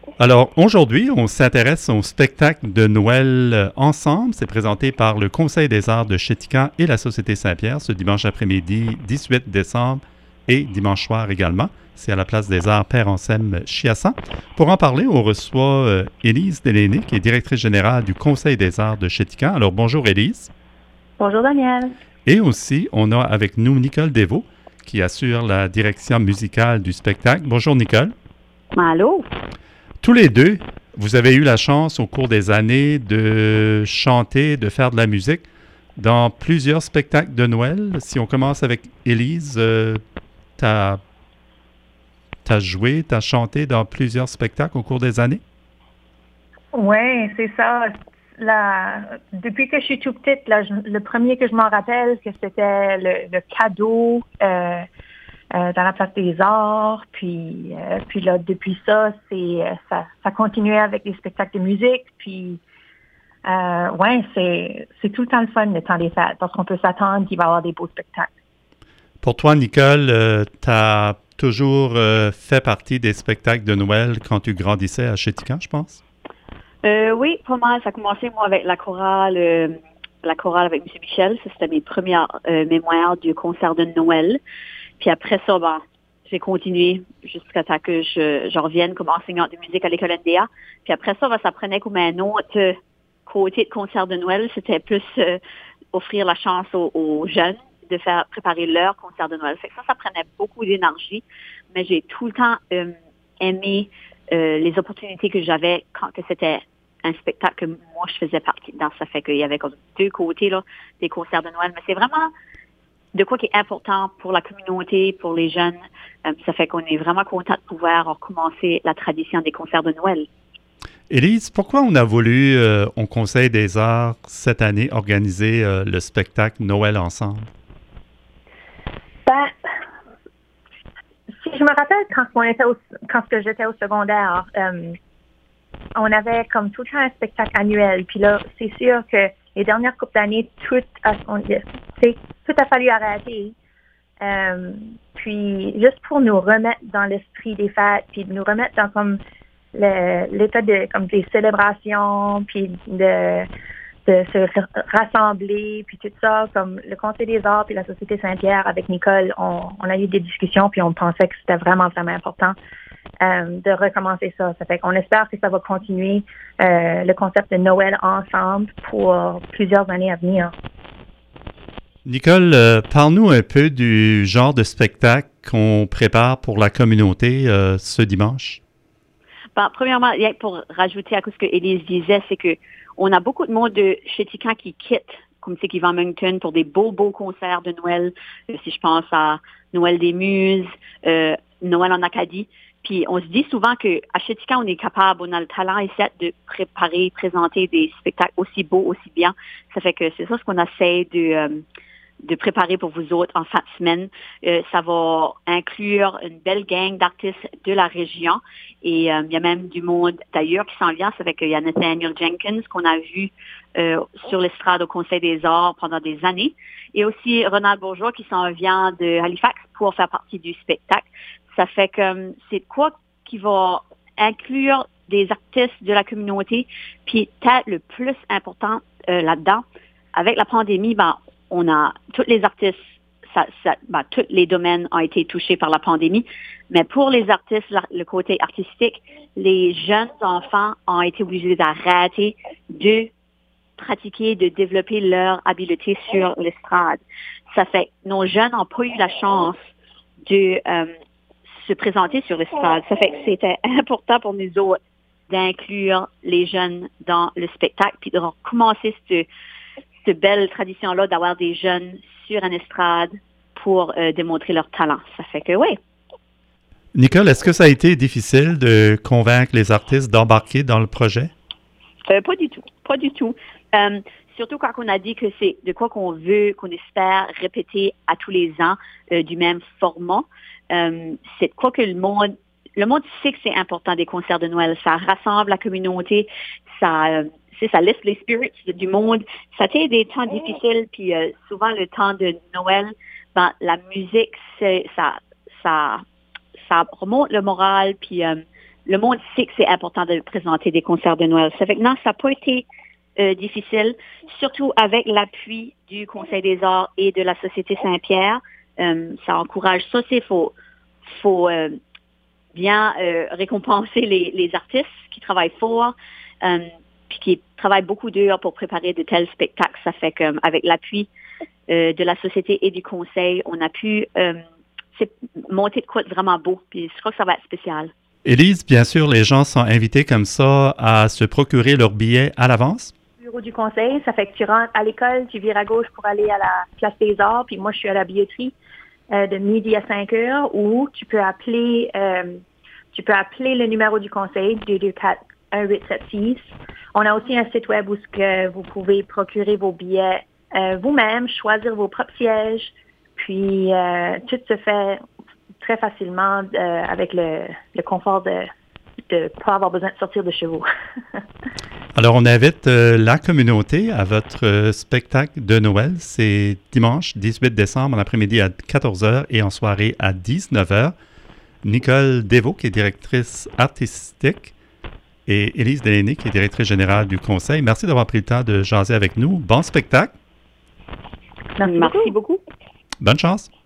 Alors, aujourd'hui, on s'intéresse au spectacle de Noël ensemble. C'est présenté par le Conseil des arts de Chéticamp et la Société Saint-Pierre ce dimanche après-midi 18 décembre et dimanche soir également. C'est à la place des arts Père Anselme Chiasson. Pour en parler, on reçoit Élise Delaney, qui est directrice générale du Conseil des arts de Chéticamp. Alors, bonjour Élise. Bonjour Daniel. Et aussi, on a avec nous Nicole Devaux, qui assure la direction musicale du spectacle. Bonjour Nicole. Allô? Tous les deux, vous avez eu la chance au cours des années de chanter, de faire de la musique dans plusieurs spectacles de Noël. Si on commence avec Élise, tu as joué, tu as chanté dans plusieurs spectacles au cours des années? Oui, c'est ça. Depuis que je suis tout petite, le premier que je m'en rappelle, que c'était le cadeau dans la place des arts. Puis là, depuis ça, ça continuait avec les spectacles de musique. Puis ouais, c'est tout le temps le fun le temps des fêtes parce qu'on peut s'attendre qu'il va y avoir des beaux spectacles. Pour toi, Nicole, tu as toujours fait partie des spectacles de Noël quand tu grandissais à Chéticamp, je pense? Oui, pas mal. Ça a commencé, moi, avec la chorale avec M. Michel. Ça, c'était mes premières mémoires du concert de Noël. Puis après ça, ben, j'ai continué jusqu'à ce que je revienne comme enseignante de musique à l'école NDA. Puis après ça, ben, ça prenait comme un autre côté de concert de Noël. C'était plus offrir la chance aux jeunes de faire préparer leur concert de Noël. Fait que ça prenait beaucoup d'énergie. Mais j'ai tout le temps aimé les opportunités que j'avais quand que c'était un spectacle que moi, je faisais partie dedans. Ça fait qu'il y avait comme deux côtés là, des concerts de Noël. Mais c'est vraiment de quoi qui est important pour la communauté, pour les jeunes. Ça fait qu'on est vraiment content de pouvoir recommencer la tradition des concerts de Noël. Élise, pourquoi on a voulu, au Conseil des arts, cette année, organiser le spectacle Noël ensemble? Ben, si je me rappelle quand que j'étais au secondaire, on avait comme tout le temps un spectacle annuel. Puis là, c'est sûr que les dernières coupes d'années, tout a fallu arrêter. Puis juste pour nous remettre dans l'esprit des fêtes, puis nous remettre dans comme l'état de comme des célébrations, puis de se rassembler, puis tout ça, comme le Conseil des arts puis la Société Saint-Pierre avec Nicole, on a eu des discussions, puis on pensait que c'était vraiment, vraiment important de recommencer ça. Ça fait qu'on espère que ça va continuer le concept de Noël ensemble pour plusieurs années à venir. Nicole, parle-nous un peu du genre de spectacle qu'on prépare pour la communauté ce dimanche. Ben, premièrement, pour rajouter à ce que Élise disait, c'est que on a beaucoup de monde de Chéticamp qui quitte, comme c'est qui va à Moncton pour des beaux concerts de Noël. Si je pense à Noël des Muses, Noël en Acadie. Puis on se dit souvent qu'à Chéticamp, on est capable, on a le talent ici de préparer, présenter des spectacles aussi beaux, aussi bien. Ça fait que c'est ça ce qu'on essaie de préparer pour vous autres en fin de semaine. Ça va inclure une belle gang d'artistes de la région et il y a même du monde d'ailleurs qui s'en vient. Ça fait qu'il y a Nathaniel Jenkins qu'on a vu sur l'estrade au Conseil des arts pendant des années et aussi Ronald Bourgeois qui s'en vient de Halifax pour faire partie du spectacle. Ça fait que c'est quoi qui va inclure des artistes de la communauté. Puis peut-être le plus important là-dedans, avec la pandémie, ben, on a tous les artistes, tous les domaines ont été touchés par la pandémie, mais pour les artistes, le côté artistique, les jeunes enfants ont été obligés d'arrêter de pratiquer, de développer leur habileté sur l'estrade. Ça fait que nos jeunes n'ont pas eu la chance de se présenter sur l'estrade. Ça fait que c'était important pour nous autres d'inclure les jeunes dans le spectacle, puis de recommencer cette belle tradition-là d'avoir des jeunes sur une estrade pour démontrer leur talent. Ça fait que oui. Nicole, est-ce que ça a été difficile de convaincre les artistes d'embarquer dans le projet? Pas du tout. Pas du tout. Surtout quand on a dit que c'est de quoi qu'on veut, qu'on espère répéter à tous les ans du même format. C'est de quoi que le monde sait que c'est important des concerts de Noël. Ça rassemble la communauté, ça laisse les spirits du monde. Ça a été des temps difficiles, puis souvent le temps de Noël, ben, la musique, ça remonte le moral, puis le monde sait que c'est important de présenter des concerts de Noël. Ça fait que non, ça n'a pas été difficile, surtout avec l'appui du Conseil des arts et de la Société Saint-Pierre. Ça encourage ça. Faut bien récompenser les artistes qui travaillent fort, puis qui travaillent beaucoup d'heures pour préparer de tels spectacles. Ça fait qu'avec l'appui de la Société et du Conseil, on a pu monter de quoi de vraiment beau. Puis je crois que ça va être spécial. Élise, bien sûr, les gens sont invités comme ça à se procurer leurs billets à l'avance? Bureau du conseil, ça fait que tu rentres à l'école, tu vires à gauche pour aller à la place des arts, puis moi je suis à la billetterie de midi à 5 heures, ou tu peux appeler le numéro du conseil 224-1876. On a aussi un site web où vous pouvez procurer vos billets vous-même, choisir vos propres sièges, puis tout se fait très facilement avec le confort de ne pas avoir besoin de sortir de chez vous. Alors, on invite la communauté à votre spectacle de Noël. C'est dimanche 18 décembre, en après-midi à 14h et en soirée à 19h. Nicole Devaux, qui est directrice artistique, et Élise Delaney, qui est directrice générale du Conseil. Merci d'avoir pris le temps de jaser avec nous. Bon spectacle. Merci beaucoup. Bonne chance.